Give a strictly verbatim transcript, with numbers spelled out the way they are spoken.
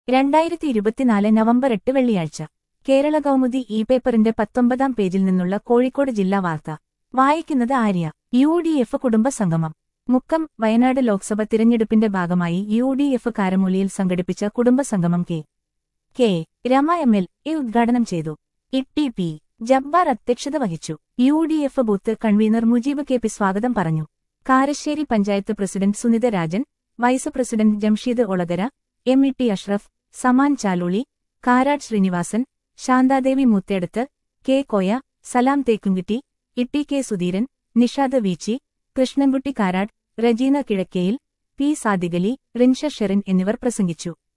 രണ്ടായിരത്തി ഇരുപത്തിനാല് നവംബർ എട്ട് വെള്ളിയാഴ്ച കേരള കൗമുദി ഇ പേപ്പറിന്റെ പത്തൊമ്പതാം പേജിൽ നിന്നുള്ള കോഴിക്കോട് ജില്ലാ വാർത്ത വായിക്കുന്നത് ആര്യ. യു ഡി എഫ് കുടുംബസംഗമം. മുക്കം. വയനാട് ലോക്സഭ തിരഞ്ഞെടുപ്പിന്റെ ഭാഗമായി യു ഡി എഫ് കാരമൂലിയിൽ സംഘടിപ്പിച്ച കുടുംബസംഗമം K K Rama M L A ഉദ്ഘാടനം ചെയ്തു. ഇ ടി പി ജബ്ബാർ അധ്യക്ഷത വഹിച്ചു. U D F booth convener Mujeeb K P സ്വാഗതം പറഞ്ഞു. Karassery panchayat president Sunitha Rajan, vice president Jamsheed Olakara, M E T Ashraf, Saman Chaluli, Karad Srinivasan, Shanthadevi Moothedath, K Koya, Salam Thekkumkutti, Itty K Sudheeran, Nishad Veechi, Krishnankutty Karad, Rajeena Kizhakkeyil, P Sadiqali, Rinsha Sherin എന്നിവർ പ്രസംഗിച്ചു.